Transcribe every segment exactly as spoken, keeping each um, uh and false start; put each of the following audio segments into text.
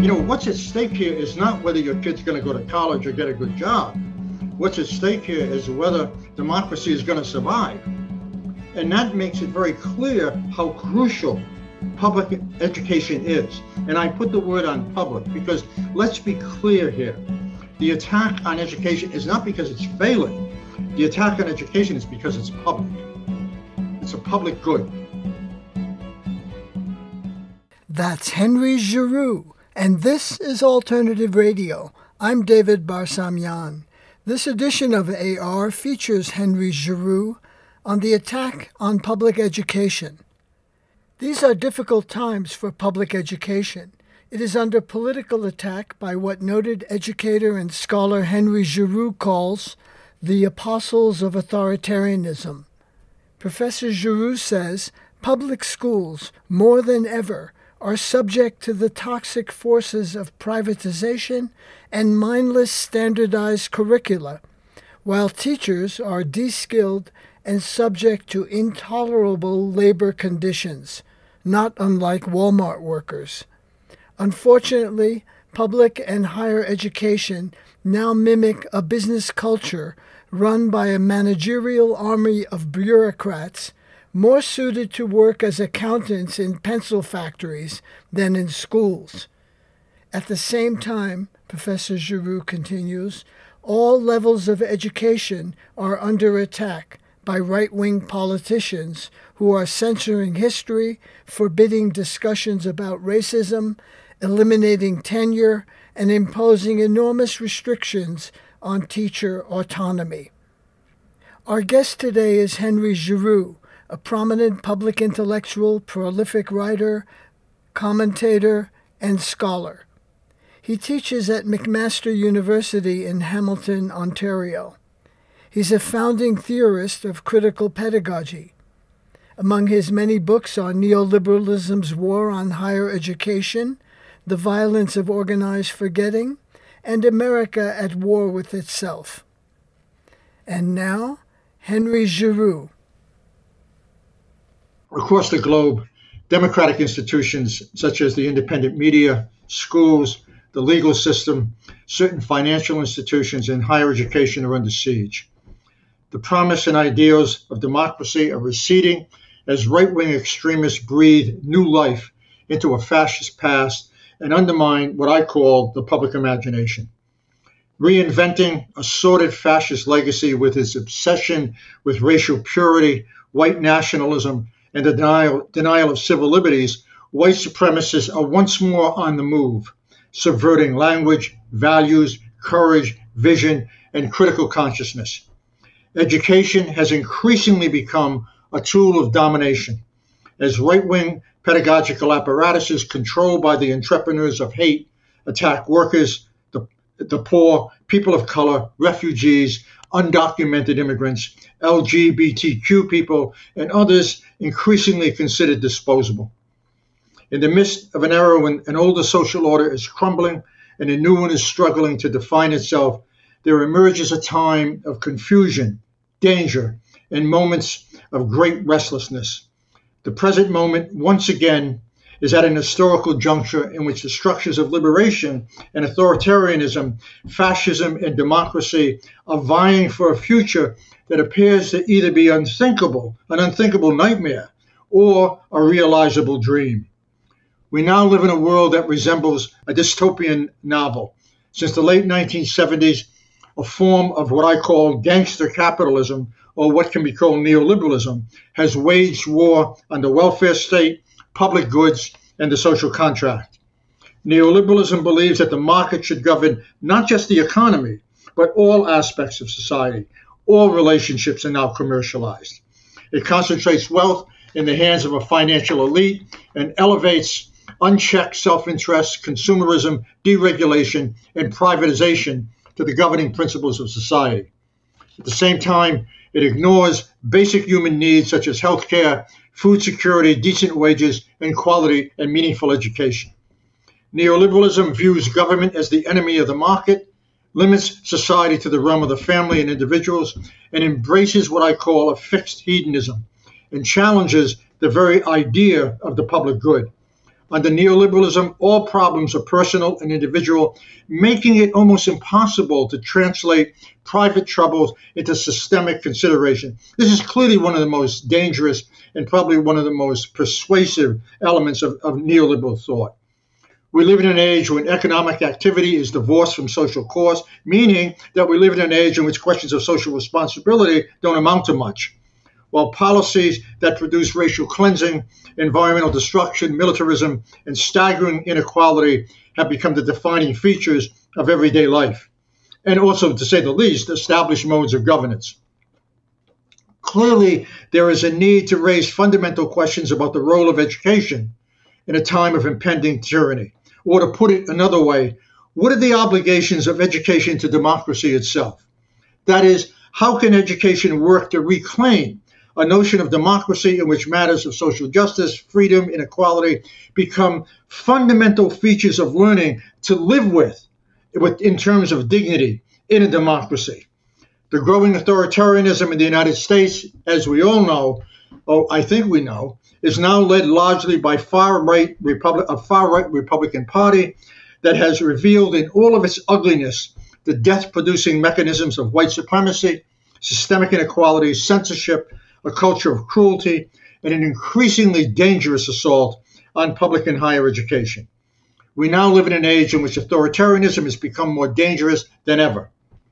know, what's at stake here is not whether your kid's going to go to college or get a good job. What's at stake here is whether democracy is going to survive. And that makes it very clear how crucial public education is. And I put the word on public because let's be clear here. The attack on education is not because it's failing. The attack on education is because it's public. It's a public good. That's Henry Giroux, and this is Alternative Radio. I'm David Barsamian. This edition of A R features Henry Giroux on the attack on public education. These are difficult times for public education. It is under political attack by what noted educator and scholar Henry Giroux calls the apostles of authoritarianism. Professor Giroux says public schools, more than ever, are subject to the toxic forces of privatization and mindless standardized curricula, while teachers are de-skilled and subject to intolerable labor conditions, not unlike Walmart workers. Unfortunately, public and higher education now mimic a business culture run by a managerial army of bureaucrats more suited to work as accountants in pencil factories than in schools. At the same time, Professor Giroux continues, all levels of education are under attack by right-wing politicians who are censoring history, forbidding discussions about racism, eliminating tenure, and imposing enormous restrictions on teacher autonomy. Our guest today is Henry Giroux, a prominent public intellectual, prolific writer, commentator, and scholar. He teaches at McMaster University in Hamilton, Ontario. He's a founding theorist of critical pedagogy. Among his many books are Neoliberalism's War on Higher Education, The Violence of Organized Forgetting, and America at War with Itself. And now, Henry Giroux. Across the globe, democratic institutions such as the independent media, schools, the legal system, certain financial institutions, and higher education are under siege. The promise and ideals of democracy are receding as right-wing extremists breathe new life into a fascist past and undermine what I call the public imagination. Reinventing a sordid fascist legacy with its obsession with racial purity, white nationalism, and the denial, denial of civil liberties, white supremacists are once more on the move, subverting language, values, courage, vision, and critical consciousness. Education has increasingly become a tool of domination, as right-wing pedagogical apparatuses controlled by the entrepreneurs of hate attack workers, the, the poor, people of color, refugees, undocumented immigrants, L G B T Q people, and others increasingly considered disposable. In the midst of an era when an older social order is crumbling and a new one is struggling to define itself, there emerges a time of confusion, danger, and moments of great restlessness. The present moment, once again, is at an historical juncture in which the structures of liberation and authoritarianism, fascism, and democracy are vying for a future that appears to either be unthinkable, an unthinkable nightmare, or a realizable dream. We now live in a world that resembles a dystopian novel. Since the late nineteen seventies, a form of what I call gangster capitalism, or what can be called neoliberalism, has waged war on the welfare state, public goods, and the social contract. Neoliberalism believes that the market should govern not just the economy, but all aspects of society. All relationships are now commercialized. It concentrates wealth in the hands of a financial elite and elevates unchecked self-interest, consumerism, deregulation, and privatization to the governing principles of society. At the same time, it ignores basic human needs such as health care, food security, decent wages, and quality and meaningful education. Neoliberalism views government as the enemy of the market, limits society to the realm of the family and individuals, and embraces what I call a fixed hedonism, and challenges the very idea of the public good. Under neoliberalism, all problems are personal and individual, making it almost impossible to translate private troubles into systemic consideration. This is clearly one of the most dangerous and probably one of the most persuasive elements of, of neoliberal thought. We live in an age when economic activity is divorced from social cause, meaning that we live in an age in which questions of social responsibility don't amount to much. While policies that produce racial cleansing, environmental destruction, militarism, and staggering inequality have become the defining features of everyday life, and also, to say the least, established modes of governance. Clearly, there is a need to raise fundamental questions about the role of education in a time of impending tyranny. Or to put it another way, what are the obligations of education to democracy itself? That is, how can education work to reclaim a notion of democracy in which matters of social justice, freedom, inequality become fundamental features of learning to live with, with in terms of dignity in a democracy? The growing authoritarianism in the United States, as we all know, or I think we know, is now led largely by far-right Republic, a far-right Republican Party that has revealed in all of its ugliness the death-producing mechanisms of white supremacy, systemic inequality, censorship, a culture of cruelty, and an increasingly dangerous assault on public and higher education. We now live in an age in which authoritarianism has become more dangerous than ever.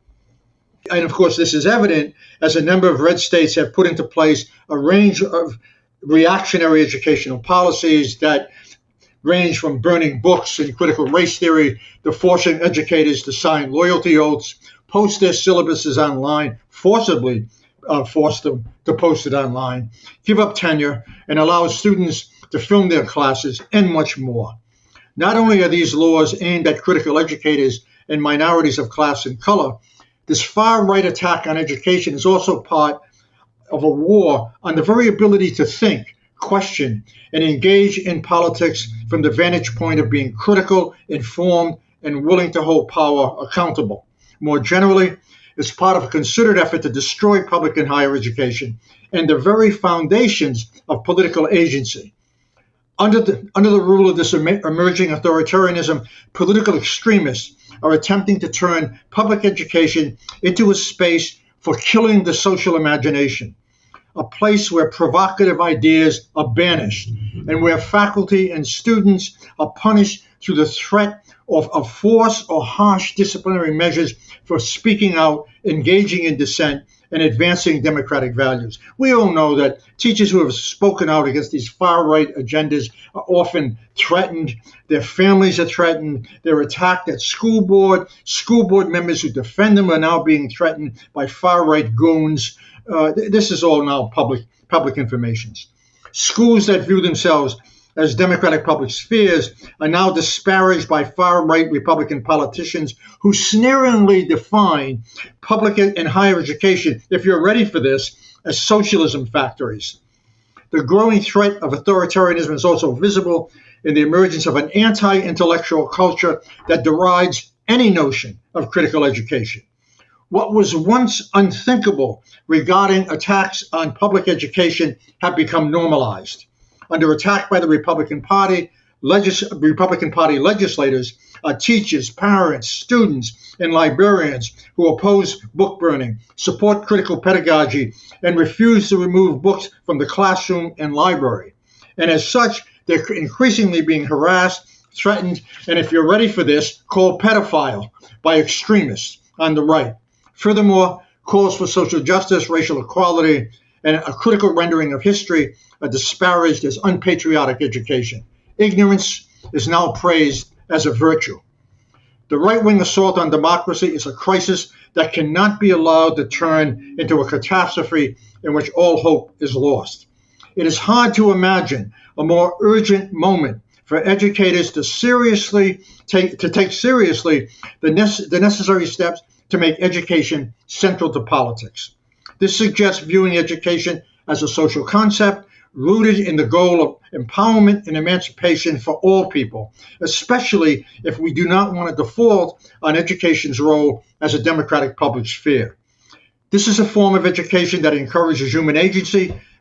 And of course, this is evident as a number of red states have put into place a range of reactionary educational policies that range from burning books and critical race theory to forcing educators to sign loyalty oaths, post their syllabuses online, forcibly uh, force them to post it online, give up tenure, and allow students to film their classes, and much more. Not only are these laws aimed at critical educators and minorities of class and color, this far-right attack on education is also part of a war on the very ability to think, question, and engage in politics from the vantage point of being critical, informed, and willing to hold power accountable. More generally, it's part of a considered effort to destroy public and higher education and the very foundations of political agency. Under the, under the rule of this emerging authoritarianism, political extremists are attempting to turn public education into a space for killing the social imagination, a place where provocative ideas are banished and where faculty and students are punished through the threat of, of force or harsh disciplinary measures for speaking out, engaging in dissent, and advancing democratic values. We all know that teachers who have spoken out against these far-right agendas are often threatened. Their families are threatened. They're attacked at school board. School board members who defend them are now being threatened by far-right goons. Uh, th- this is all now public public information. Schools that view themselves as democratic public spheres are now disparaged by far-right Republican politicians who sneeringly define public and higher education, if you're ready for this, as socialism factories. The growing threat of authoritarianism is also visible in the emergence of an anti-intellectual culture that derides any notion of critical education. What was once unthinkable regarding attacks on public education have become normalized. Under attack by the Republican Party, legis- Republican Party legislators, uh, teachers, parents, students, and librarians who oppose book burning, support critical pedagogy, and refuse to remove books from the classroom and library. And as such, they're increasingly being harassed, threatened, and if you're ready for this, called pedophile by extremists on the right. Furthermore, calls for social justice, racial equality, and a critical rendering of history are disparaged as unpatriotic education. Ignorance is now praised as a virtue. The right-wing assault on democracy is a crisis that cannot be allowed to turn into a catastrophe in which all hope is lost. It is hard to imagine a more urgent moment for educators to seriously take to take seriously the, nece- the necessary steps to make education central to politics. This suggests viewing education as a social concept rooted in the goal of empowerment and emancipation for all people, especially if we do not want to default on education's role as a democratic public sphere. This is a form of education that encourages human agency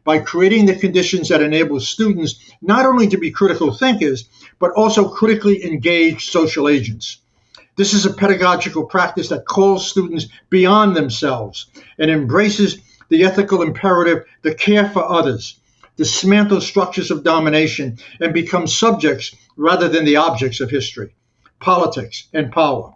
by creating the conditions that enable students not only to be critical thinkers, but also critically engaged social agents. This is a pedagogical practice that calls students beyond themselves and embraces the ethical imperative to care for others, dismantle structures of domination, and become subjects rather than the objects of history, politics, and power.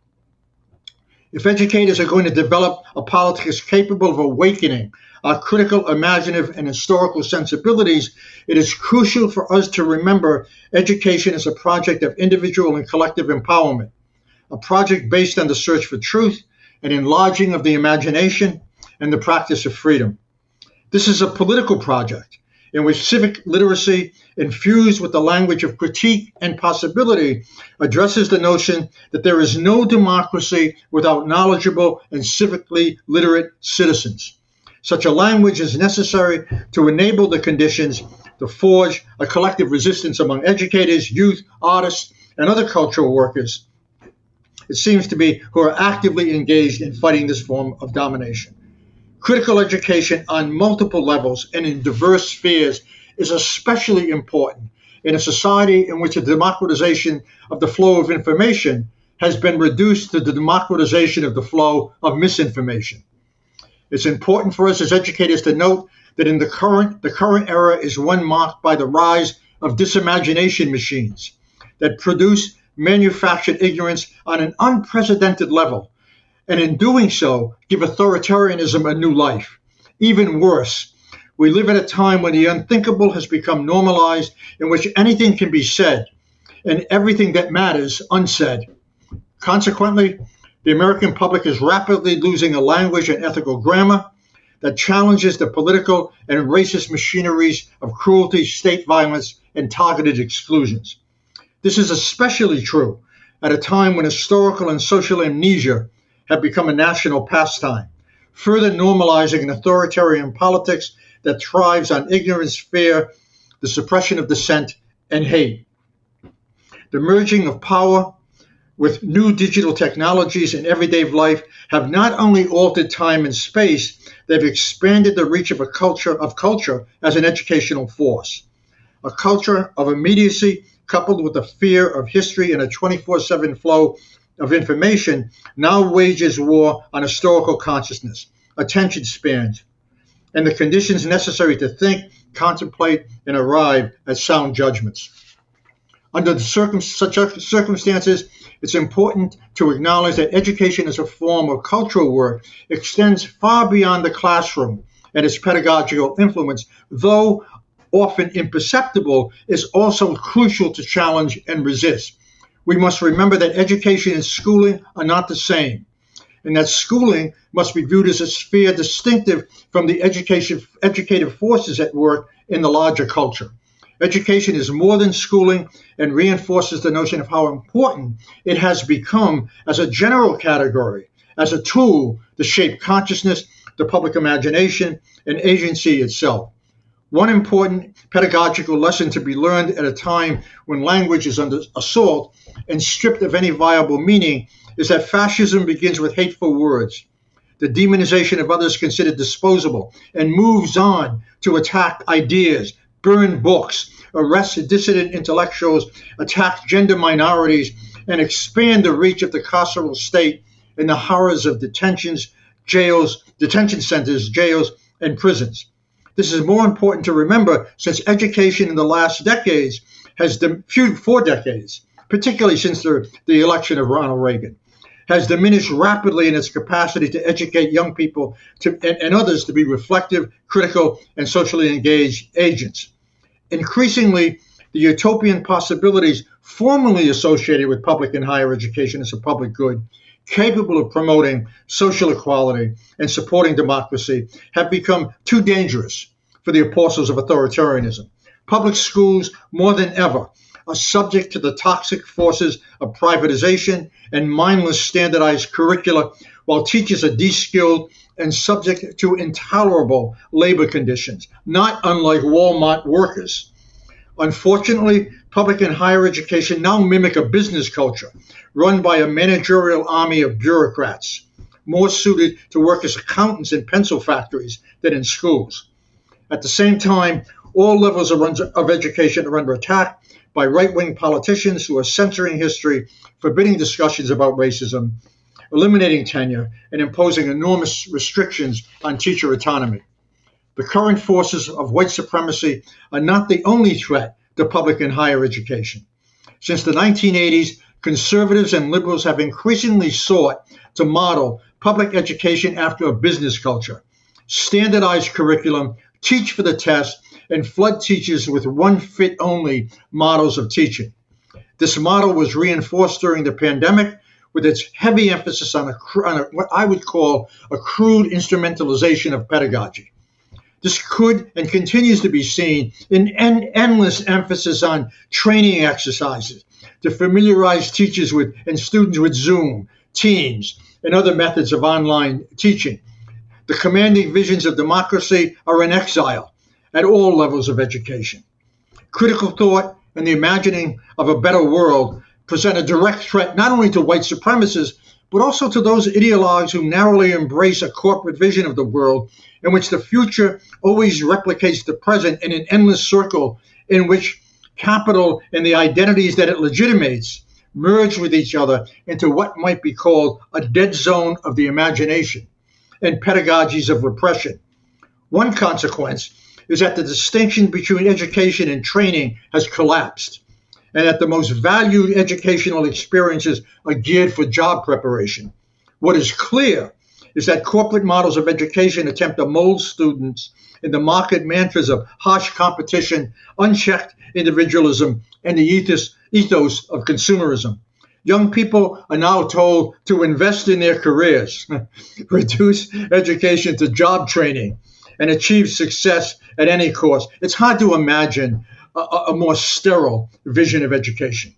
If educators are going to develop a politics capable of awakening our critical, imaginative, and historical sensibilities, it is crucial for us to remember education is a project of individual and collective empowerment, a project based on the search for truth, an enlarging of the imagination, and the practice of freedom. This is a political project in which civic literacy, infused with the language of critique and possibility, addresses the notion that there is no democracy without knowledgeable and civically literate citizens. Such a language is necessary to enable the conditions to forge a collective resistance among educators, youth, artists, and other cultural workers, it seems to be, who are actively engaged in fighting this form of domination. Critical education on multiple levels and in diverse spheres is especially important in a society in which the democratization of the flow of information has been reduced to the democratization of the flow of misinformation. It's important for us as educators to note that in the current, the current era is one marked by the rise of disimagination machines that produce manufactured ignorance on an unprecedented level, and in doing so, give authoritarianism a new life. Even worse, we live at a time when the unthinkable has become normalized, in which anything can be said and everything that matters unsaid. Consequently, the American public is rapidly losing a language and ethical grammar that challenges the political and racist machineries of cruelty, state violence, and targeted exclusions. This is especially true at a time when historical and social amnesia have become a national pastime, further normalizing an authoritarian politics that thrives on ignorance, fear, the suppression of dissent, and hate. The merging of power with new digital technologies in everyday life have not only altered time and space, they've expanded the reach of a culture of culture as an educational force. A culture of immediacy coupled with the fear of history and a twenty-four seven flow of information now wages war on historical consciousness, attention spans, and the conditions necessary to think, contemplate, and arrive at sound judgments. Under the circum- such circumstances, it's important to acknowledge that education as a form of cultural work extends far beyond the classroom, and its pedagogical influence, though often imperceptible, is also crucial to challenge and resist. We must remember that education and schooling are not the same, and that schooling must be viewed as a sphere distinctive from the education, educative forces at work in the larger culture. Education is more than schooling and reinforces the notion of how important it has become as a general category, as a tool to shape consciousness, the public imagination, and agency itself. One important pedagogical lesson to be learned at a time when language is under assault and stripped of any viable meaning is that fascism begins with hateful words, the demonization of others considered disposable, and moves on to attack ideas, burn books, arrest dissident intellectuals, attack gender minorities, and expand the reach of the carceral state in the horrors of detentions, jails, detention centers, jails, and prisons. This is more important to remember since education in the last decades has, dim- few, four decades, particularly since the, the election of Ronald Reagan, has diminished rapidly in its capacity to educate young people to, and, and others to be reflective, critical, and socially engaged agents. Increasingly, the utopian possibilities formerly associated with public and higher education as a public good, capable of promoting social equality and supporting democracy, have become too dangerous for the apostles of authoritarianism. Public schools, more than ever, are subject to the toxic forces of privatization and mindless standardized curricula, while teachers are de-skilled and subject to intolerable labor conditions, not unlike Walmart workers. Unfortunately, public and higher education now mimic a business culture run by a managerial army of bureaucrats, more suited to work as accountants in pencil factories than in schools. At the same time, all levels of, of education are under attack by right-wing politicians who are censoring history, forbidding discussions about racism, eliminating tenure, and imposing enormous restrictions on teacher autonomy. The current forces of white supremacy are not the only threat to public and higher education. Since the nineteen eighties, conservatives and liberals have increasingly sought to model public education after a business culture, standardize curriculum, teach for the test, and flood teachers with one-fit-only models of teaching. This model was reinforced during the pandemic with its heavy emphasis on, a, on a, what I would call a crude instrumentalization of pedagogy. This could and continues to be seen in en- endless emphasis on training exercises to familiarize teachers with and students with Zoom, Teams, and other methods of online teaching. The commanding visions of democracy are in exile at all levels of education. Critical thought and the imagining of a better world present a direct threat not only to white supremacists, but also to those ideologues who narrowly embrace a corporate vision of the world in which the future always replicates the present in an endless circle in which capital and the identities that it legitimates merge with each other into what might be called a dead zone of the imagination and pedagogies of repression. One consequence is that the distinction between education and training has collapsed, and that the most valued educational experiences are geared for job preparation. What is clear is that corporate models of education attempt to mold students in the market mantras of harsh competition, unchecked individualism, and the ethos, ethos of consumerism. Young people are now told to invest in their careers, reduce education to job training, and achieve success at any cost. It's hard to imagine a, a more sterile vision of education.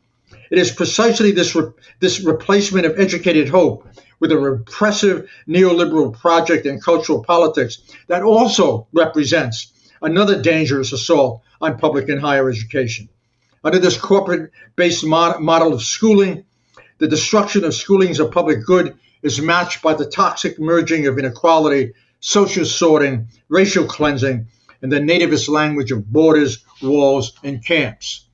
It is precisely this, re- this replacement of educated hope with a repressive neoliberal project in cultural politics that also represents another dangerous assault on public and higher education. Under this corporate-based mod- model of schooling, the destruction of schoolings of public good is matched by the toxic merging of inequality, social sorting, racial cleansing, and the nativist language of borders, walls, and camps.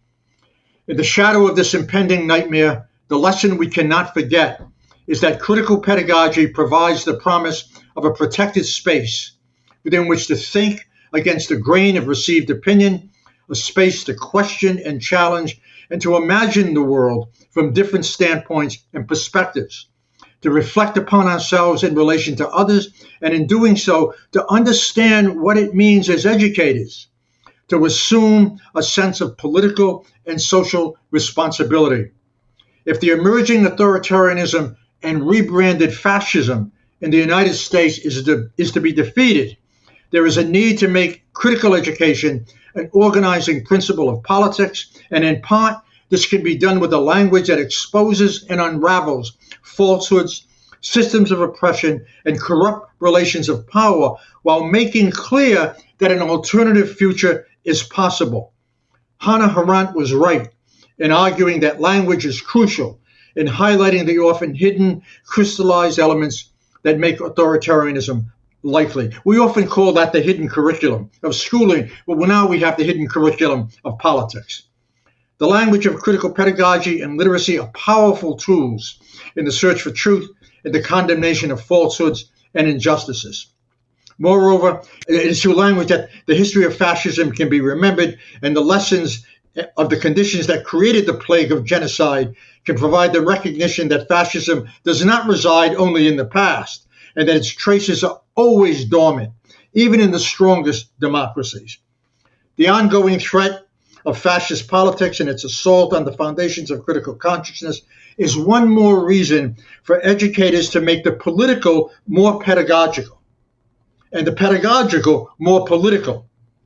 In the shadow of this impending nightmare, the lesson we cannot forget is that critical pedagogy provides the promise of a protected space within which to think against the grain of received opinion, a space to question and challenge, and to imagine the world from different standpoints and perspectives, to reflect upon ourselves in relation to others, and in doing so, to understand what it means as educators, to assume a sense of political and social responsibility. If the emerging authoritarianism and rebranded fascism in the United States is to, is to be defeated, there is a need to make critical education an organizing principle of politics, and in part, this can be done with a language that exposes and unravels falsehoods, systems of oppression, and corrupt relations of power, while making clear that an alternative future is possible. Hannah Arendt was right in arguing that language is crucial in highlighting the often hidden, crystallized elements that make authoritarianism likely. We often call that the hidden curriculum of schooling, but now we have the hidden curriculum of politics. The language of critical pedagogy and literacy are powerful tools in the search for truth, in the condemnation of falsehoods and injustices. Moreover, it is through language that the history of fascism can be remembered, and the lessons of the conditions that created the plague of genocide can provide the recognition that fascism does not reside only in the past, and that its traces are always dormant, even in the strongest democracies. The ongoing threat of fascist politics and its assault on the foundations of critical consciousness is one more reason for educators to make the political more pedagogical and the pedagogical more political.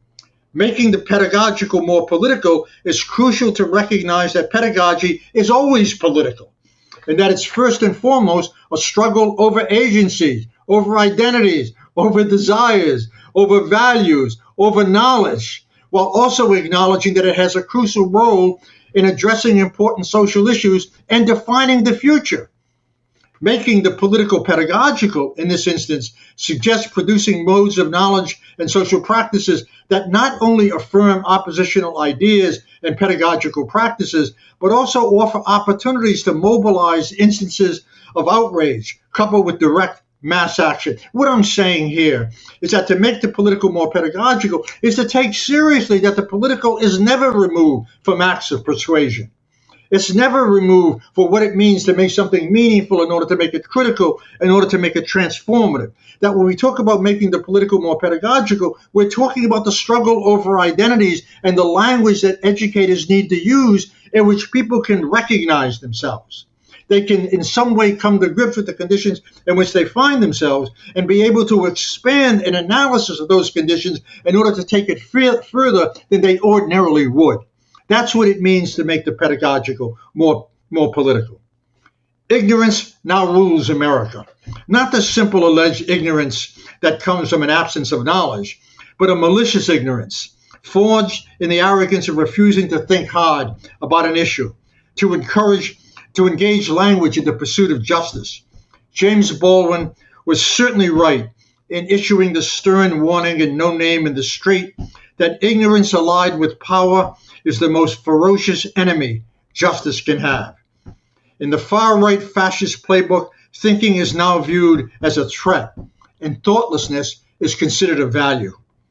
Making the pedagogical more political is crucial to recognize that pedagogy is always political, and that it's first and foremost a struggle over agencies, over identities, over desires, over values, over knowledge, while also acknowledging that it has a crucial role in addressing important social issues and defining the future. Making the political pedagogical, in this instance, suggests producing modes of knowledge and social practices that not only affirm oppositional ideas and pedagogical practices, but also offer opportunities to mobilize instances of outrage, coupled with direct mass action. What I'm saying here is that to make the political more pedagogical is to take seriously that the political is never removed from acts of persuasion. It's never removed for what it means to make something meaningful in order to make it critical, in order to make it transformative. That when we talk about making the political more pedagogical, we're talking about the struggle over identities and the language that educators need to use in which people can recognize themselves. They can in some way come to grips with the conditions in which they find themselves and be able to expand an analysis of those conditions in order to take it f- further than they ordinarily would. That's what it means to make the pedagogical more, more political. Ignorance now rules America. Not the simple alleged ignorance that comes from an absence of knowledge, but a malicious ignorance, forged in the arrogance of refusing to think hard about an issue, to encourage, to engage language in the pursuit of justice. James Baldwin was certainly right in issuing the stern warning in No Name in the Street that ignorance allied with power is the most ferocious enemy justice can have. In the far-right fascist playbook, thinking is now viewed as a threat, and thoughtlessness is considered a value,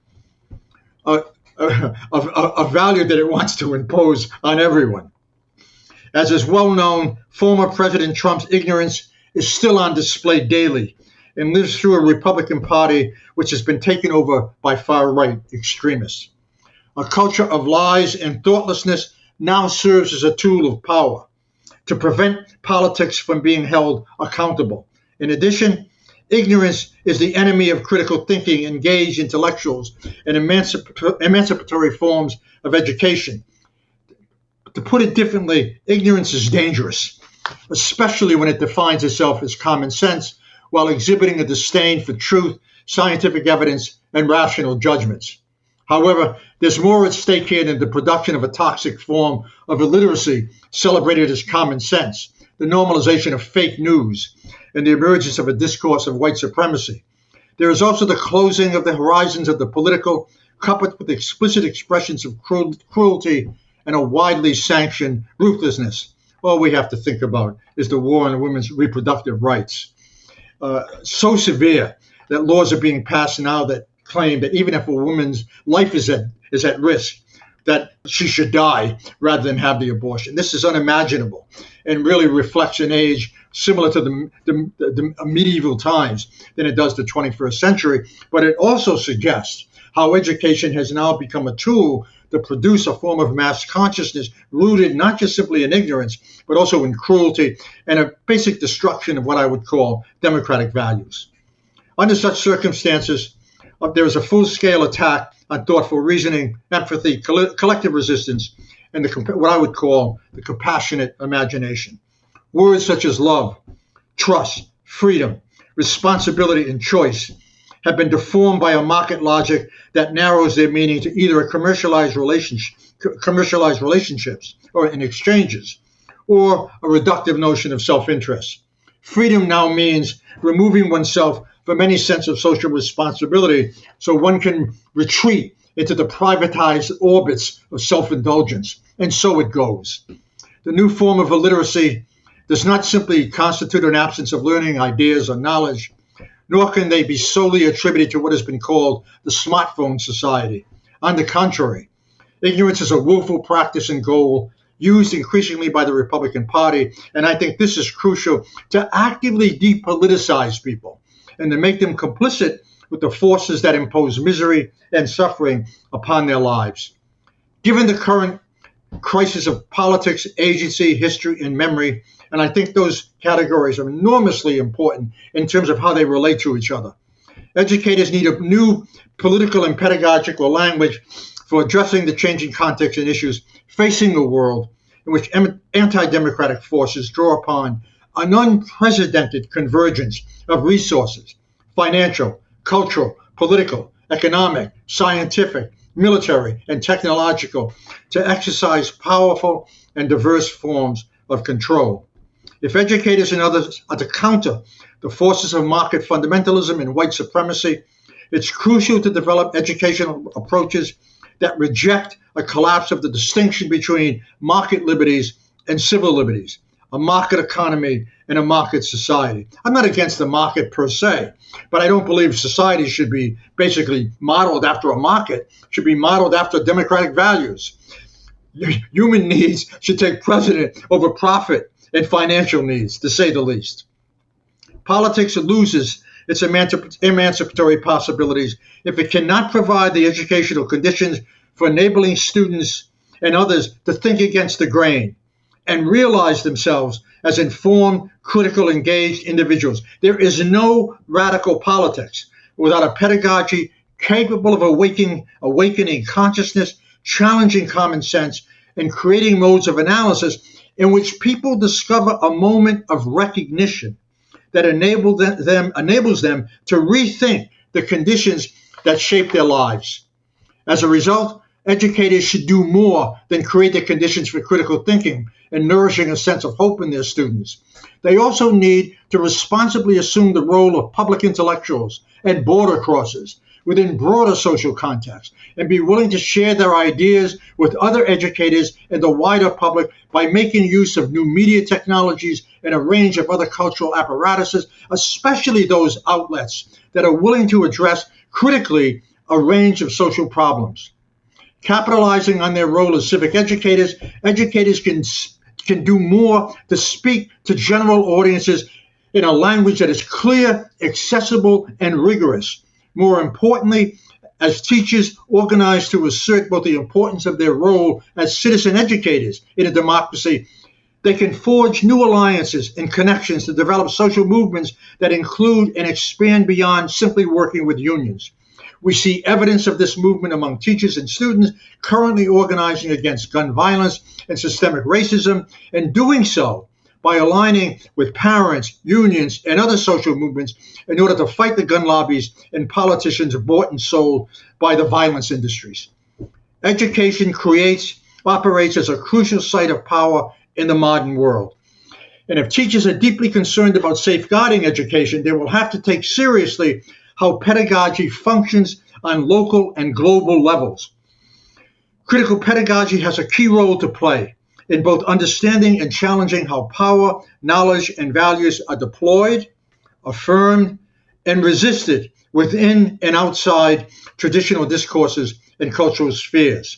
a, a, a, a value that it wants to impose on everyone. As is well known, former President Trump's ignorance is still on display daily and lives through a Republican Party which has been taken over by far-right extremists. A culture of lies and thoughtlessness now serves as a tool of power to prevent politics from being held accountable. In addition, ignorance is the enemy of critical thinking, engaged intellectuals, and emancip- emancipatory forms of education. To put it differently, ignorance is dangerous, especially when it defines itself as common sense while exhibiting a disdain for truth, scientific evidence, and rational judgments. However, there's more at stake here than the production of a toxic form of illiteracy celebrated as common sense, the normalization of fake news, and the emergence of a discourse of white supremacy. There is also the closing of the horizons of the political, coupled with explicit expressions of cruel, cruelty and a widely sanctioned ruthlessness. All we have to think about is the war on women's reproductive rights. Uh, so severe that laws are being passed now that claim that even if a woman's life is at is at risk, that she should die rather than have the abortion. This is unimaginable and really reflects an age similar to the, the, the medieval times than it does the twenty-first century. But it also suggests how education has now become a tool to produce a form of mass consciousness rooted not just simply in ignorance, but also in cruelty and a basic destruction of what I would call democratic values. Under such circumstances, uh, there is a full-scale attack on thoughtful reasoning, empathy, coll- collective resistance, and the, what I would call the compassionate imagination. Words such as love, trust, freedom, responsibility, and choice have been deformed by a market logic that narrows their meaning to either a commercialized relationship, commercialized relationships or in exchanges, or a reductive notion of self-interest. Freedom now means removing oneself from any sense of social responsibility so one can retreat into the privatized orbits of self-indulgence. And so it goes. The new form of illiteracy does not simply constitute an absence of learning, ideas, or knowledge, nor can they be solely attributed to what has been called the smartphone society. On the contrary, ignorance is a willful practice and goal used increasingly by the Republican Party, and I think this is crucial to actively depoliticize people and to make them complicit with the forces that impose misery and suffering upon their lives. Given the current crisis of politics, agency, history, and memory, and I think those categories are enormously important in terms of how they relate to each other. Educators need a new political and pedagogical language for addressing the changing context and issues facing the world in which anti-democratic forces draw upon an unprecedented convergence of resources, financial, cultural, political, economic, scientific, military, and technological, to exercise powerful and diverse forms of control. If educators and others are to counter the forces of market fundamentalism and white supremacy, it's crucial to develop educational approaches that reject a collapse of the distinction between market liberties and civil liberties, a market economy and a market society. I'm not against the market per se, but I don't believe society should be basically modeled after a market, it should be modeled after democratic values. Human needs should take precedent over profit and financial needs, to say the least. Politics loses its emancip- emancipatory possibilities if it cannot provide the educational conditions for enabling students and others to think against the grain and realize themselves as informed, critical, engaged individuals. There is no radical politics without a pedagogy capable of awakening, awakening consciousness, challenging common sense, and creating modes of analysis in which people discover a moment of recognition that enable them, them, enables them to rethink the conditions that shape their lives. As a result, educators should do more than create the conditions for critical thinking and nourishing a sense of hope in their students. They also need to responsibly assume the role of public intellectuals and border crossers within broader social contexts and be willing to share their ideas with other educators and the wider public by making use of new media technologies and a range of other cultural apparatuses, especially those outlets that are willing to address critically a range of social problems. Capitalizing on their role as civic educators, educators can, can do more to speak to general audiences in a language that is clear, accessible, and rigorous. More importantly, as teachers organize to assert both the importance of their role as citizen educators in a democracy, they can forge new alliances and connections to develop social movements that include and expand beyond simply working with unions. We see evidence of this movement among teachers and students currently organizing against gun violence and systemic racism, and doing so by aligning with parents, unions, and other social movements in order to fight the gun lobbies and politicians bought and sold by the violence industries. Education creates, operates as a crucial site of power in the modern world. And if teachers are deeply concerned about safeguarding education, they will have to take seriously how pedagogy functions on local and global levels. Critical pedagogy has a key role to play in both understanding and challenging how power, knowledge, and values are deployed, affirmed, and resisted within and outside traditional discourses and cultural spheres.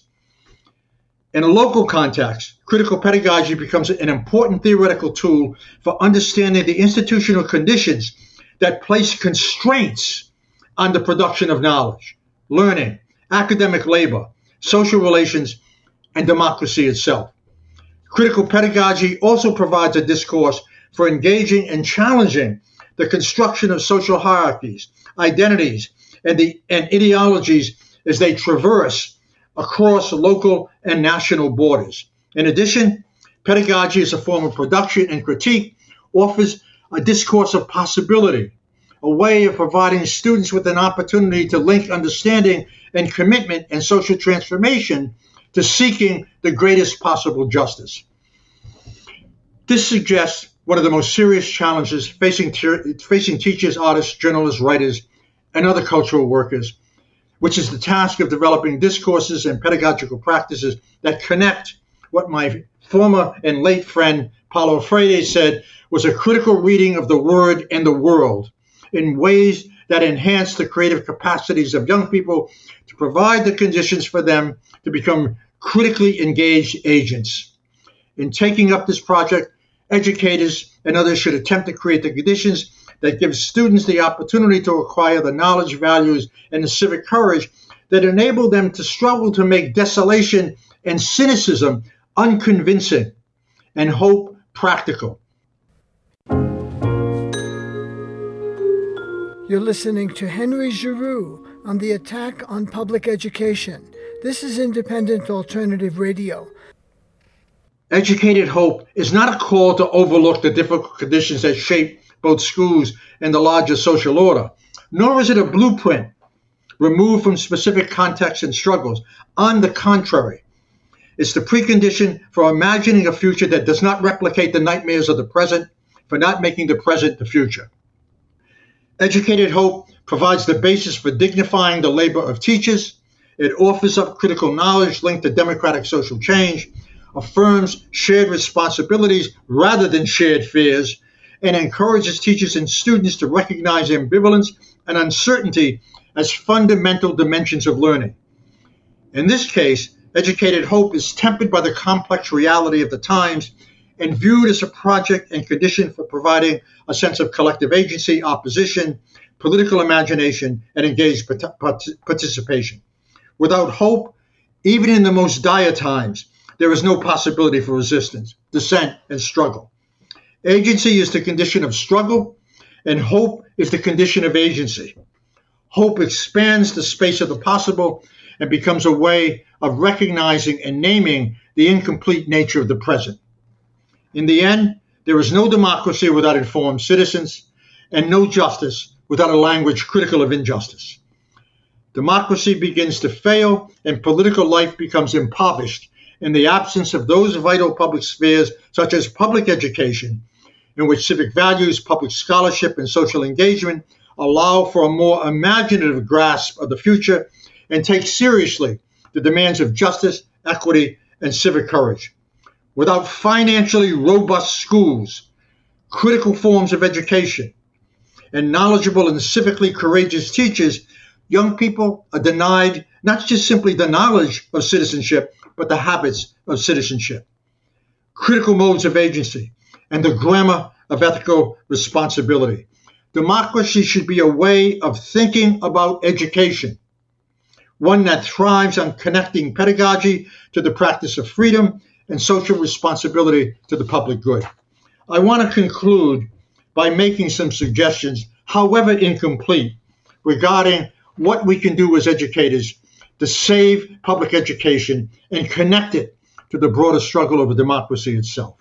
In a local context, critical pedagogy becomes an important theoretical tool for understanding the institutional conditions that place constraints on the production of knowledge, learning, academic labor, social relations, and democracy itself. Critical pedagogy also provides a discourse for engaging and challenging the construction of social hierarchies, identities, and, the, and ideologies as they traverse across local and national borders. In addition, pedagogy as a form of production and critique offers a discourse of possibility, a way of providing students with an opportunity to link understanding and commitment and social transformation to seeking the greatest possible justice. This suggests one of the most serious challenges facing, te- facing teachers, artists, journalists, writers, and other cultural workers, which is the task of developing discourses and pedagogical practices that connect what my former and late friend Paulo Freire said was a critical reading of the word and the world in ways that enhance the creative capacities of young people to provide the conditions for them to become critically engaged agents. In taking up this project, educators and others should attempt to create the conditions that give students the opportunity to acquire the knowledge, values, and the civic courage that enable them to struggle to make desolation and cynicism unconvincing and hope practical. You're listening to Henry Giroux on the attack on public education. This is Independent Alternative Radio. Educated hope is not a call to overlook the difficult conditions that shape both schools and the larger social order, nor is it a blueprint removed from specific contexts and struggles. On the contrary, it's the precondition for imagining a future that does not replicate the nightmares of the present for not making the present the future. Educated Hope provides the basis for dignifying the labor of teachers. It offers up critical knowledge linked to democratic social change, affirms shared responsibilities rather than shared fears, and encourages teachers and students to recognize ambivalence and uncertainty as fundamental dimensions of learning. In this case, Educated Hope is tempered by the complex reality of the times and viewed as a project and condition for providing a sense of collective agency, opposition, political imagination, and engaged participation. Without hope, even in the most dire times, there is no possibility for resistance, dissent, and struggle. Agency is the condition of struggle, and hope is the condition of agency. Hope expands the space of the possible and becomes a way of recognizing and naming the incomplete nature of the present. In the end, there is no democracy without informed citizens, and no justice without a language critical of injustice. Democracy begins to fail, and political life becomes impoverished in the absence of those vital public spheres, such as public education, in which civic values, public scholarship, and social engagement allow for a more imaginative grasp of the future and take seriously the demands of justice, equity, and civic courage. Without financially robust schools, critical forms of education, and knowledgeable and civically courageous teachers, young people are denied not just simply the knowledge of citizenship, but the habits of citizenship, critical modes of agency, and the grammar of ethical responsibility. Democracy should be a way of thinking about education, one that thrives on connecting pedagogy to the practice of freedom and social responsibility to the public good. I want to conclude by making some suggestions, however incomplete, regarding what we can do as educators to save public education and connect it to the broader struggle over democracy itself.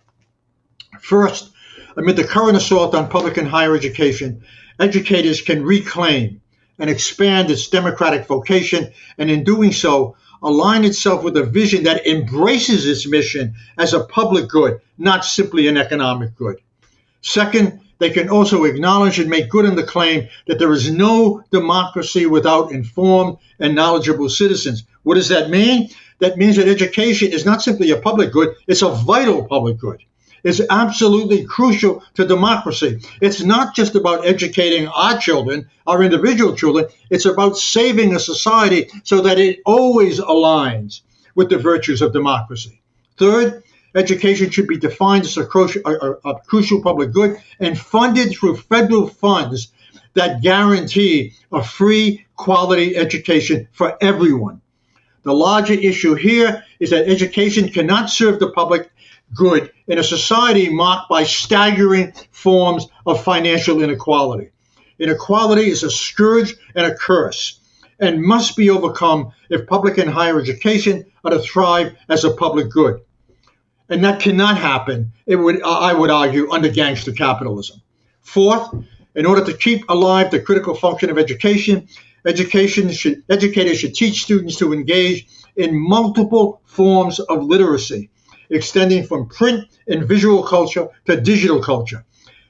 First, amid the current assault on public and higher education, educators can reclaim and expand its democratic vocation, and in doing so, align itself with a vision that embraces its mission as a public good, not simply an economic good. Second, they can also acknowledge and make good on the claim that there is no democracy without informed and knowledgeable citizens. What does that mean? That means that education is not simply a public good, it's a vital public good. It's absolutely crucial to democracy. It's not just about educating our children, our individual children. It's about saving a society so that it always aligns with the virtues of democracy. Third, education should be defined as a crucial, a, a crucial public good and funded through federal funds that guarantee a free, quality education for everyone. The larger issue here is that education cannot serve the public good in a society marked by staggering forms of financial inequality. Inequality is a scourge and a curse and must be overcome if public and higher education are to thrive as a public good. And that cannot happen, it would, I would argue, under gangster capitalism. Fourth, in order to keep alive the critical function of education, education should, educators should teach students to engage in multiple forms of literacy, extending from print and visual culture to digital culture.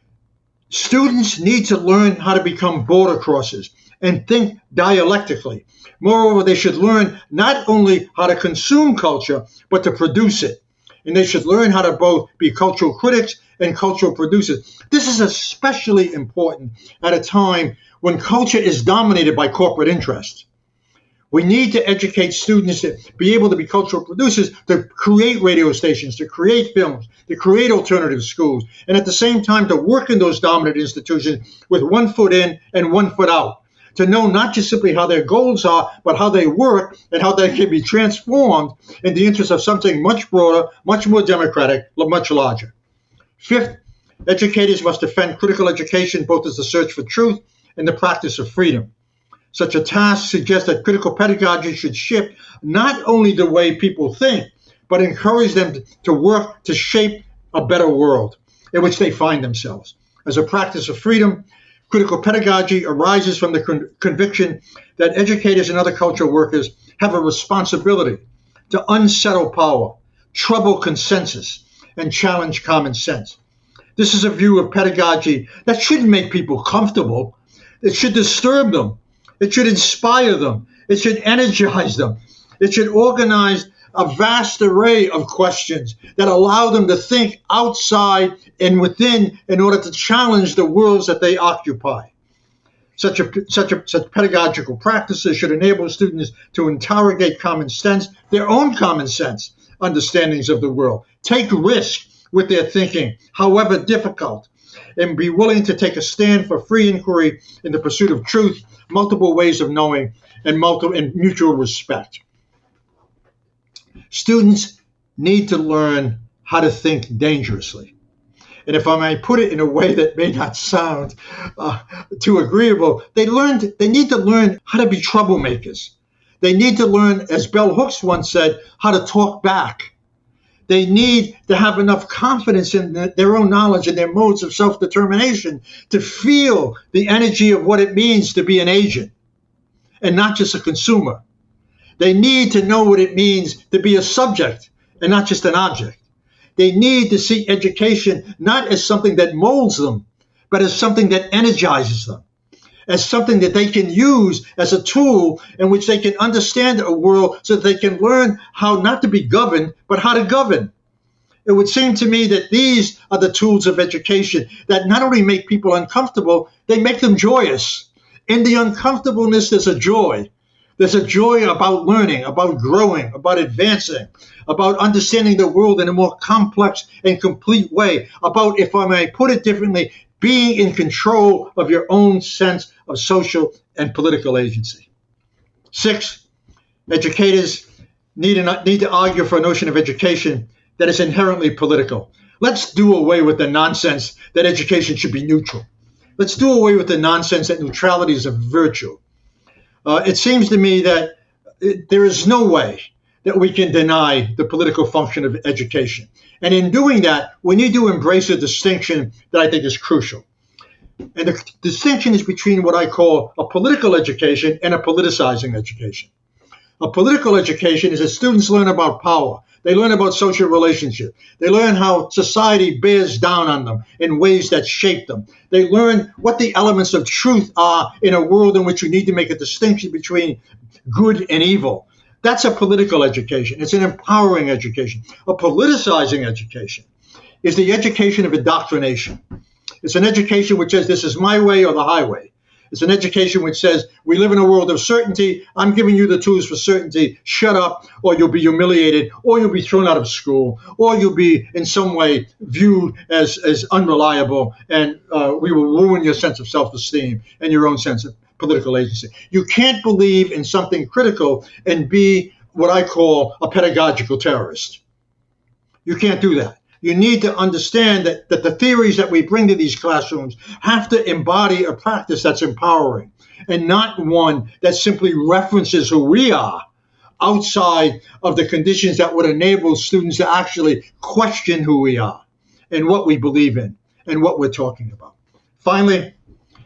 Students need to learn how to become border crossers and think dialectically. Moreover, they should learn not only how to consume culture, but to produce it. And they should learn how to both be cultural critics and cultural producers. This is especially important at a time when culture is dominated by corporate interests. We need to educate students to be able to be cultural producers, to create radio stations, to create films, to create alternative schools, and at the same time to work in those dominant institutions with one foot in and one foot out, to know not just simply how their goals are, but how they work and how they can be transformed in the interest of something much broader, much more democratic, much larger. Fifth, educators must defend critical education both as the search for truth and the practice of freedom. Such a task suggests that critical pedagogy should shift not only the way people think, but encourage them to work to shape a better world in which they find themselves. As a practice of freedom, critical pedagogy arises from the con- conviction that educators and other cultural workers have a responsibility to unsettle power, trouble consensus, and challenge common sense. This is a view of pedagogy that shouldn't make people comfortable. It should disturb them. It should inspire them. It should energize them. It should organize a vast array of questions that allow them to think outside and within in order to challenge the worlds that they occupy. Such a, such a, such pedagogical practices should enable students to interrogate common sense, their own common sense understandings of the world, take risk with their thinking, however difficult, and be willing to take a stand for free inquiry in the pursuit of truth, multiple ways of knowing, and, multiple, and mutual respect. Students need to learn how to think dangerously. And if I may put it in a way that may not sound uh, too agreeable, they learned they need to learn how to be troublemakers. They need to learn, as Bell Hooks once said, how to talk back. They need to have enough confidence in their own knowledge and their modes of self-determination to feel the energy of what it means to be an agent and not just a consumer. They need to know what it means to be a subject and not just an object. They need to see education not as something that molds them, but as something that energizes them, as something that they can use as a tool in which they can understand a world so that they can learn how not to be governed, but how to govern. It would seem to me that these are the tools of education that not only make people uncomfortable, they make them joyous. In the uncomfortableness, there's a joy. There's a joy about learning, about growing, about advancing, about understanding the world in a more complex and complete way, about, if I may put it differently, being in control of your own sense of social and political agency. Six, educators need, a, need to argue for a notion of education that is inherently political. Let's do away with the nonsense that education should be neutral. Let's do away with the nonsense that neutrality is a virtue. Uh, it seems to me that it, there is no way that we can deny the political function of education. And in doing that, we need to embrace a distinction that I think is crucial. And the distinction is between what I call a political education and a politicizing education. A political education is that students learn about power. They learn about social relationships. They learn how society bears down on them in ways that shape them. They learn what the elements of truth are in a world in which you need to make a distinction between good and evil. That's a political education. It's an empowering education. A politicizing education is the education of indoctrination. It's an education which says this is my way or the highway. It's an education which says we live in a world of certainty. I'm giving you the tools for certainty. Shut up, or you'll be humiliated, or you'll be thrown out of school, or you'll be in some way viewed as, as unreliable, and uh, we will ruin your sense of self-esteem and your own sense of political agency. You can't believe in something critical and be what I call a pedagogical terrorist. You can't do that. You need to understand that, that the theories that we bring to these classrooms have to embody a practice that's empowering and not one that simply references who we are outside of the conditions that would enable students to actually question who we are and what we believe in and what we're talking about. Finally,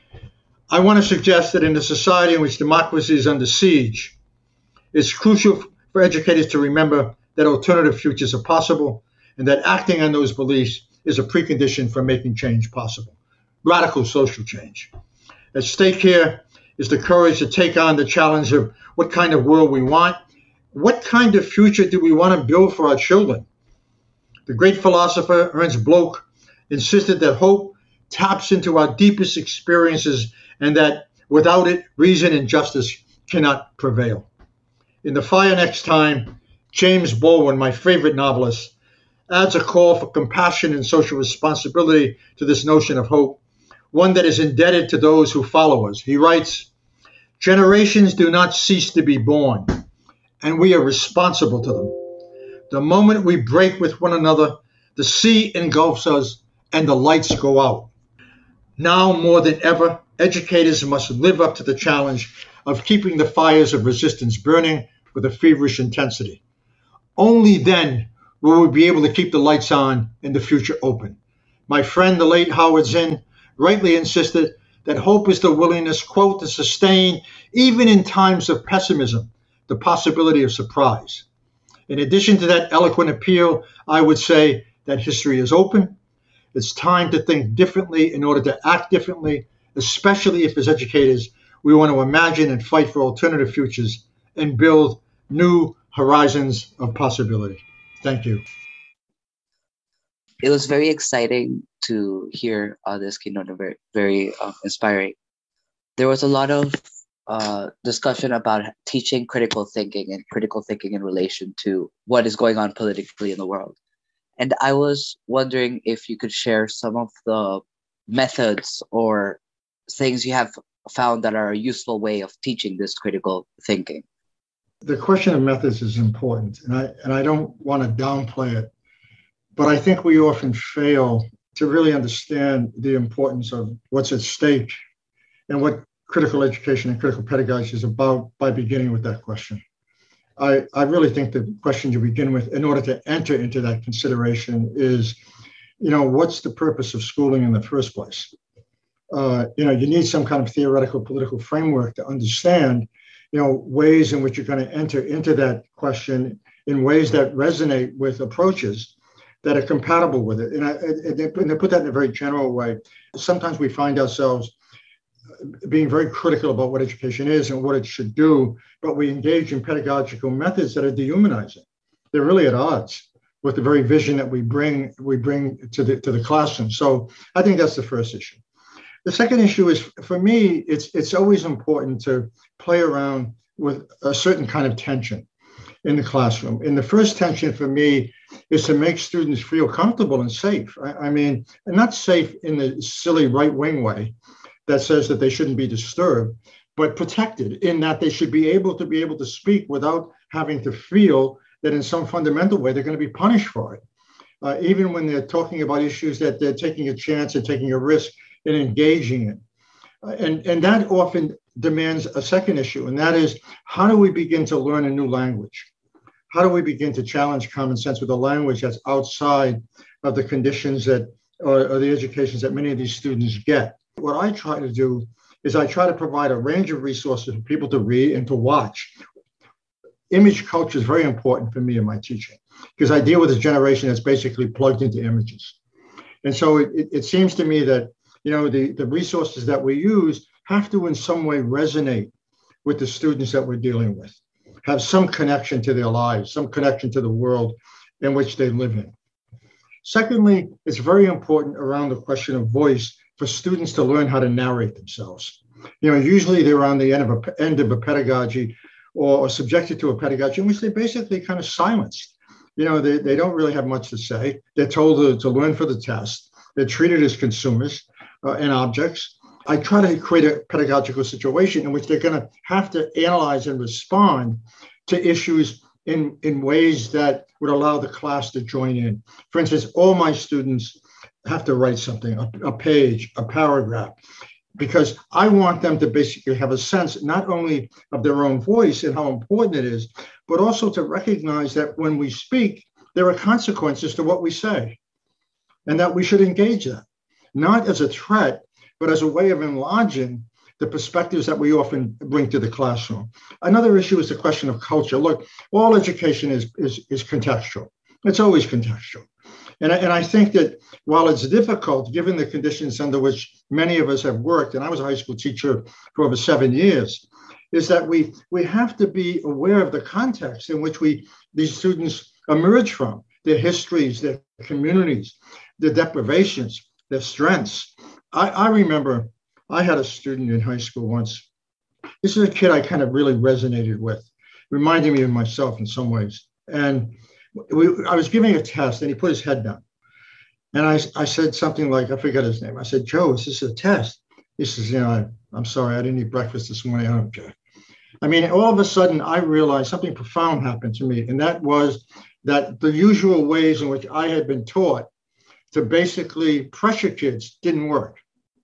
I want to suggest that in a society in which democracy is under siege, it's crucial for educators to remember that alternative futures are possible and that acting on those beliefs is a precondition for making change possible, radical social change. At stake here is the courage to take on the challenge of what kind of world we want. What kind of future do we want to build for our children? The great philosopher Ernst Bloch insisted that hope taps into our deepest experiences and that without it, reason and justice cannot prevail. In The Fire Next Time, James Baldwin, my favorite novelist, adds a call for compassion and social responsibility to this notion of hope, one that is indebted to those who follow us. He writes, generations do not cease to be born, and we are responsible to them. The moment we break with one another, the sea engulfs us and the lights go out. Now more than ever, educators must live up to the challenge of keeping the fires of resistance burning with a feverish intensity. Only then will we be able to keep the lights on and the future open. My friend, the late Howard Zinn, rightly insisted that hope is the willingness, quote, to sustain, even in times of pessimism, the possibility of surprise. In addition to that eloquent appeal, I would say that history is open. It's time to think differently in order to act differently, especially if as educators, we want to imagine and fight for alternative futures and build new horizons of possibility. Thank you. It was very exciting to hear uh, this keynote, very, very uh, inspiring. There was a lot of uh, discussion about teaching critical thinking and critical thinking in relation to what is going on politically in the world. And I was wondering if you could share some of the methods or things you have found that are a useful way of teaching this critical thinking. The question of methods is important, and I, and I don't want to downplay it, but I think we often fail to really understand the importance of what's at stake and what critical education and critical pedagogy is about by beginning with that question. I, I really think the question you begin with in order to enter into that consideration is, you know, what's the purpose of schooling in the first place? Uh, you know, you need some kind of theoretical political framework to understand, you know, ways in which you're going to enter into that question in ways that resonate with approaches that are compatible with it. And, I, and to put that in a very general way, sometimes we find ourselves being very critical about what education is and what it should do, but we engage in pedagogical methods that are dehumanizing. They're really at odds with the very vision that we bring we bring to the to the classroom. So I think that's the first issue. The second issue is, for me, it's it's always important to play around with a certain kind of tension in the classroom. And the first tension for me is to make students feel comfortable and safe. I, I mean, and not safe in the silly right-wing way that says that they shouldn't be disturbed, but protected in that they should be able to be able to speak without having to feel that in some fundamental way they're going to be punished for it. Uh, even when they're talking about issues that they're taking a chance and taking a risk in engaging in. Uh, and, and that often demands a second issue, and that is, how do we begin to learn a new language? How do we begin to challenge common sense with a language that's outside of the conditions that, or, or the educations that many of these students get? What I try to do is I try to provide a range of resources for people to read and to watch. Image culture is very important for me in my teaching because I deal with a generation that's basically plugged into images. And so it, it, it seems to me that, you know, the, the resources that we use have to in some way resonate with the students that we're dealing with, have some connection to their lives, some connection to the world in which they live in. Secondly, it's very important around the question of voice for students to learn how to narrate themselves. You know, usually they're on the end of a, end of a pedagogy or, or subjected to a pedagogy in which they basically kind of silenced. You know, they, they don't really have much to say. They're told to, to learn for the test. They're treated as consumers uh, and objects. I try to create a pedagogical situation in which they're going to have to analyze and respond to issues in, in ways that would allow the class to join in. For instance, all my students have to write something, a, a page, a paragraph, because I want them to basically have a sense not only of their own voice and how important it is, but also to recognize that when we speak, there are consequences to what we say, and that we should engage that, not as a threat, but as a way of enlarging the perspectives that we often bring to the classroom. Another issue is the question of culture. Look, all education is, is, is contextual. It's always contextual. And I, and I think that while it's difficult, given the conditions under which many of us have worked, and I was a high school teacher for over seven years, is that we, we have to be aware of the context in which we these students emerge from, their histories, their communities, their deprivations, their strengths. I, I remember I had a student in high school once. This is a kid I kind of really resonated with, reminding me of myself in some ways. And we, I was giving a test and he put his head down. And I, I said something like, I forgot his name. I said, Joe, is this a test? He says, you know, I, I'm sorry, I didn't eat breakfast this morning. I don't care. I mean, all of a sudden I realized something profound happened to me. And that was that the usual ways in which I had been taught to basically pressure kids didn't work.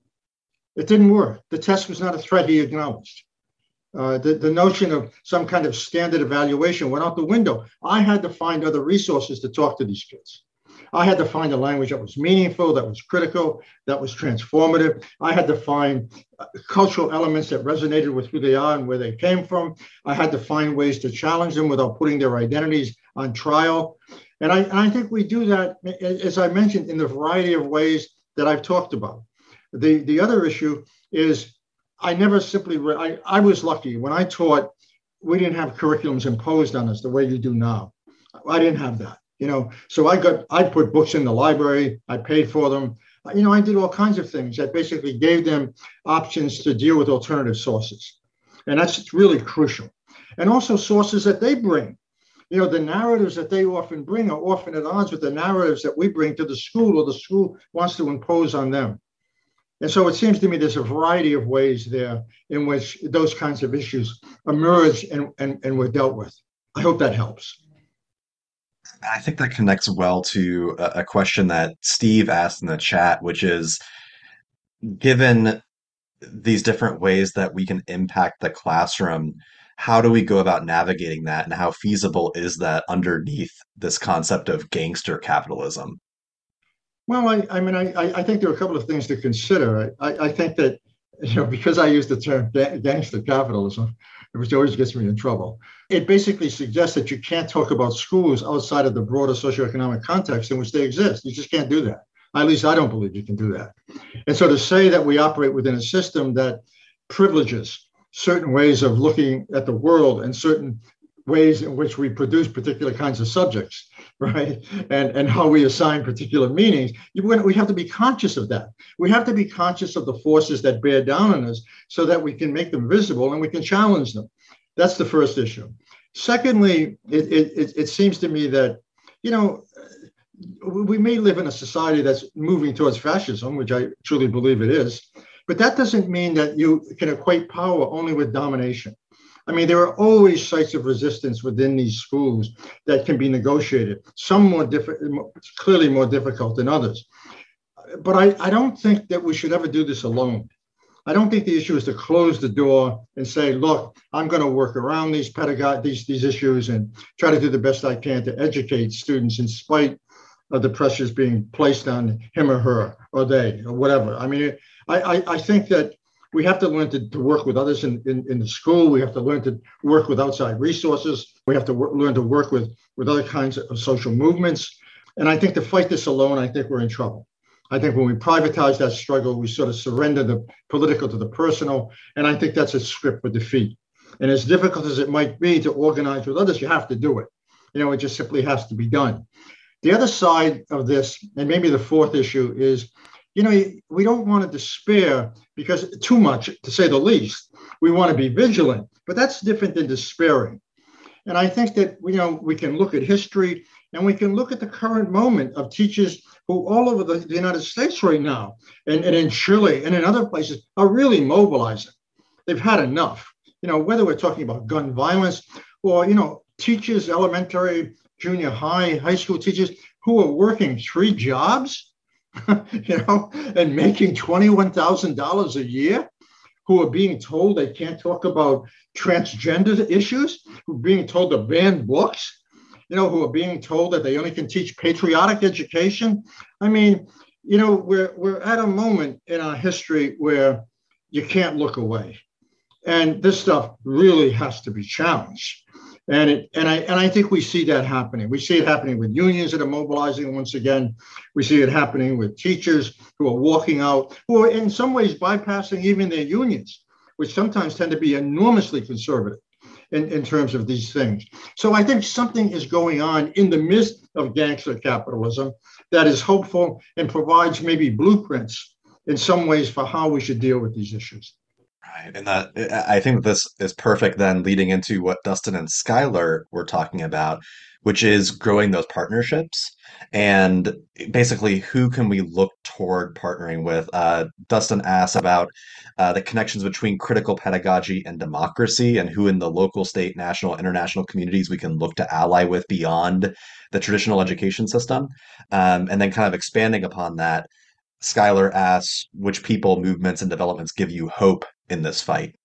It didn't work. The test was not a threat he acknowledged. Uh, the, the notion of some kind of standard evaluation went out the window. I had to find other resources to talk to these kids. I had to find a language that was meaningful, that was critical, that was transformative. I had to find uh, cultural elements that resonated with who they are and where they came from. I had to find ways to challenge them without putting their identities on trial. And I, and I think we do that, as I mentioned, in the variety of ways that I've talked about. The, the other issue is I never simply, re- I, I was lucky. When I taught, we didn't have curriculums imposed on us the way you do now. I didn't have that, you know. So I got, I put books in the library, I paid for them. You know, I did all kinds of things that basically gave them options to deal with alternative sources. And that's really crucial. And also sources that they bring. You know, the narratives that they often bring are often at odds with the narratives that we bring to the school or the school wants to impose on them. And so it seems to me there's a variety of ways there in which those kinds of issues emerge and, and, and were dealt with. I hope that helps. I think that connects well to a, a question that Steve asked in the chat, which is, given these different ways that we can impact the classroom, how do we go about navigating that, and how feasible is that underneath this concept of gangster capitalism? Well, I, I mean, I, I think there are a couple of things to consider. I, I think that, you know, because I use the term gangster capitalism, which always gets me in trouble, it basically suggests that you can't talk about schools outside of the broader socioeconomic context in which they exist. You just can't do that. At least I don't believe you can do that. And so to say that we operate within a system that privileges certain ways of looking at the world and certain ways in which we produce particular kinds of subjects, right? And, and how we assign particular meanings, you, we have to be conscious of that. We have to be conscious of the forces that bear down on us so that we can make them visible and we can challenge them. That's the first issue. Secondly, it, it, it seems to me that, you know, we may live in a society that's moving towards fascism, which I truly believe it is, but that doesn't mean that you can equate power only with domination. I mean, there are always sites of resistance within these schools that can be negotiated, some more difficult, clearly more difficult than others. But I, I don't think that we should ever do this alone. I don't think the issue is to close the door and say, look, I'm going to work around these pedagogy, these, these issues and try to do the best I can to educate students in spite of the pressures being placed on him or her or they or whatever. I mean, I, I, I think that we have to learn to, to work with others in, in, in the school. We have to learn to work with outside resources. We have to work, learn to work with, with other kinds of social movements. And I think to fight this alone, I think we're in trouble. I think when we privatize that struggle, we sort of surrender the political to the personal. And I think that's a script for defeat. And as difficult as it might be to organize with others, you have to do it. You know, it just simply has to be done. The other side of this, and maybe the fourth issue, is, you know, we don't want to despair because too much, to say the least. We want to be vigilant, but that's different than despairing. And I think that, you know, we can look at history and we can look at the current moment of teachers who all over the, the United States right now and, and in Chile and in other places are really mobilizing. They've had enough, you know, whether we're talking about gun violence or, you know, teachers, elementary, junior high, high school teachers who are working three jobs, you know, and making twenty-one thousand dollars a year, who are being told they can't talk about transgender issues, who are being told to ban books, you know, who are being told that they only can teach patriotic education. I mean, you know, we're we're at a moment in our history where you can't look away. And this stuff really has to be challenged. And it, and I and I think we see that happening. We see it happening with unions that are mobilizing once again. We see it happening with teachers who are walking out, who are in some ways bypassing even their unions, which sometimes tend to be enormously conservative in, in terms of these things. So I think something is going on in the midst of gangster capitalism that is hopeful and provides maybe blueprints in some ways for how we should deal with these issues. Right. And that I think this is perfect then leading into what Dustin and Skylar were talking about, which is growing those partnerships and basically who can we look toward partnering with. Uh, Dustin asked about uh, the connections between critical pedagogy and democracy and who in the local, state, national, international communities we can look to ally with beyond the traditional education system. Um, and then kind of expanding upon that, Skylar asks, which people, movements, and developments give you hope in this fight?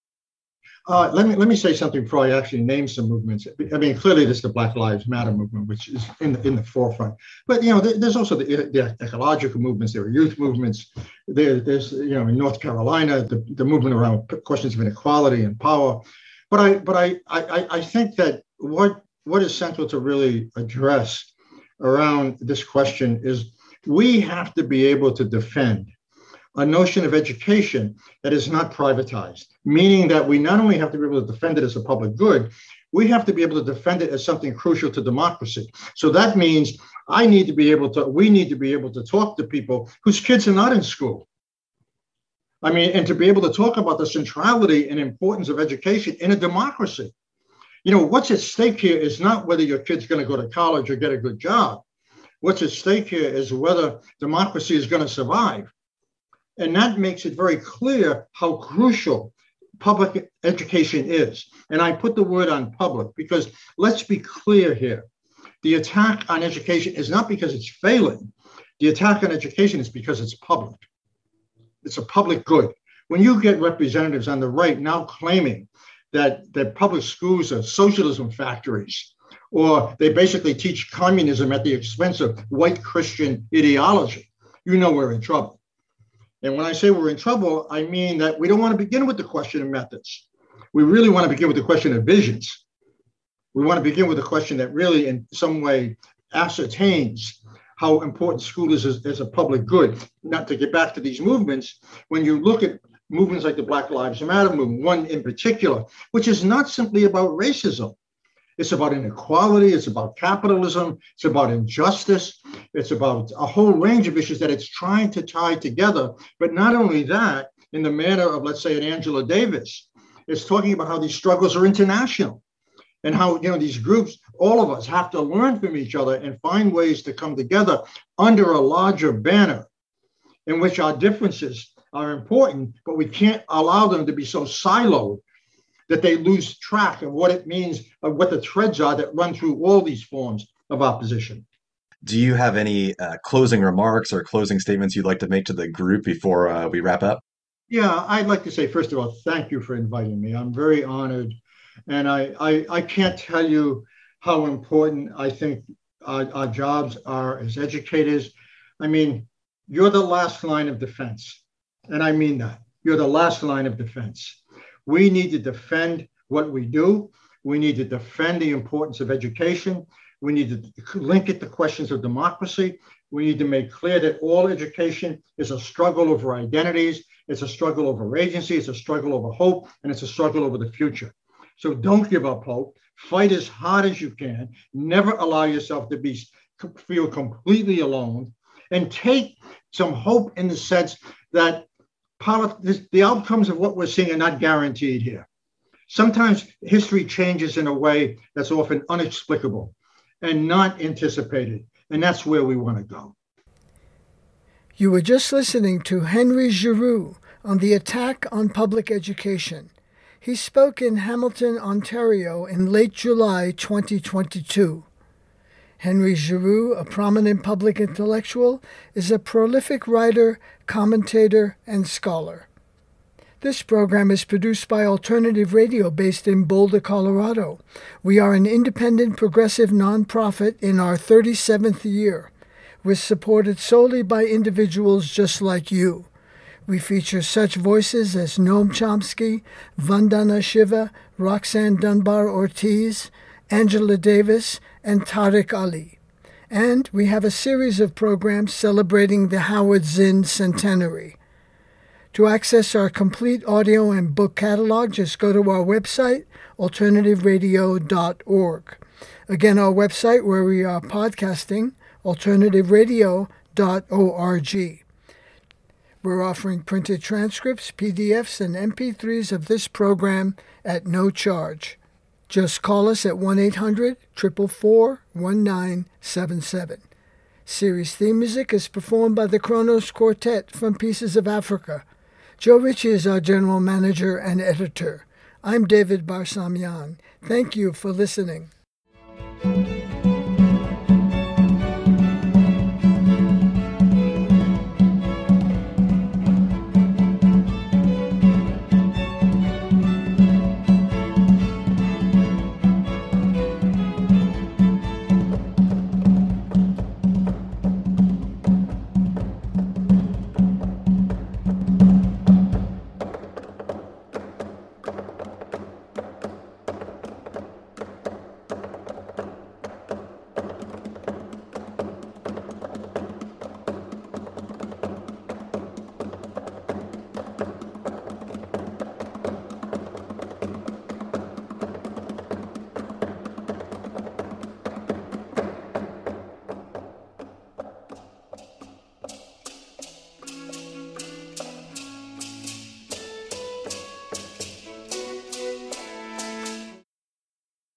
Uh, let me let me say something before I actually name some movements. I mean, clearly there's the Black Lives Matter movement, which is in the, in the forefront. But you know, there's also the, the ecological movements. There are youth movements. There, there's you know, in North Carolina, the, the movement around questions of inequality and power. But I but I I I think that what what is central to really address around this question is we have to be able to defend a notion of education that is not privatized, meaning that we not only have to be able to defend it as a public good, we have to be able to defend it as something crucial to democracy. So that means I need to be able to, we need to be able to talk to people whose kids are not in school. I mean, and to be able to talk about the centrality and importance of education in a democracy. You know, what's at stake here is not whether your kid's going to go to college or get a good job. What's at stake here is whether democracy is going to survive. And that makes it very clear how crucial public education is. And I put the word on public because let's be clear here. The attack on education is not because it's failing. The attack on education is because it's public. It's a public good. When you get representatives on the right now claiming that, that public schools are socialism factories, or they basically teach communism at the expense of white Christian ideology, you know we're in trouble. And when I say we're in trouble, I mean that we don't want to begin with the question of methods. We really want to begin with the question of visions. We want to begin with a question that really in some way ascertains how important school is as, as a public good. Not to get back to these movements, when you look at movements like the Black Lives Matter movement, one in particular, which is not simply about racism. It's about inequality, it's about capitalism, it's about injustice, it's about a whole range of issues that it's trying to tie together. But not only that, in the manner of, let's say, an Angela Davis, it's talking about how these struggles are international and how, you know, these groups, all of us have to learn from each other and find ways to come together under a larger banner in which our differences are important, but we can't allow them to be so siloed that they lose track of what it means, of what the threads are that run through all these forms of opposition. Do you have any uh, closing remarks or closing statements you'd like to make to the group before uh, we wrap up? Yeah, I'd like to say, first of all, thank you for inviting me. I'm very honored. And I, I, I can't tell you how important I think our, our jobs are as educators. I mean, you're the last line of defense. And I mean that. You're the last line of defense. We need to defend what we do. We need to defend the importance of education. We need to link it to questions of democracy. We need to make clear that all education is a struggle over identities. It's a struggle over agency. It's a struggle over hope. And it's a struggle over the future. So don't give up hope. Fight as hard as you can. Never allow yourself to be feel completely alone. And take some hope in the sense that the outcomes of what we're seeing are not guaranteed here. Sometimes history changes in a way that's often inexplicable and not anticipated. And that's where we want to go. You were just listening to Henry Giroux on the attack on public education. He spoke in Hamilton, Ontario in late July twenty twenty-two. Henry Giroux, a prominent public intellectual, is a prolific writer, commentator, and scholar. This program is produced by Alternative Radio based in Boulder, Colorado. We are an independent progressive nonprofit in our thirty-seventh year. We're supported solely by individuals just like you. We feature such voices as Noam Chomsky, Vandana Shiva, Roxanne Dunbar-Ortiz, Angela Davis, and Tariq Ali. And we have a series of programs celebrating the Howard Zinn centenary. To access our complete audio and book catalog, just go to our website, alternative radio dot org. Again, our website where we are podcasting, alternative radio dot org. We're offering printed transcripts, P D Fs, and M P threes of this program at no charge. Just call us at one eight hundred, four four four, one nine seven seven. Series theme music is performed by the Kronos Quartet from Pieces of Africa. Joe Ritchie is our general manager and editor. I'm David Barsamian. Thank you for listening.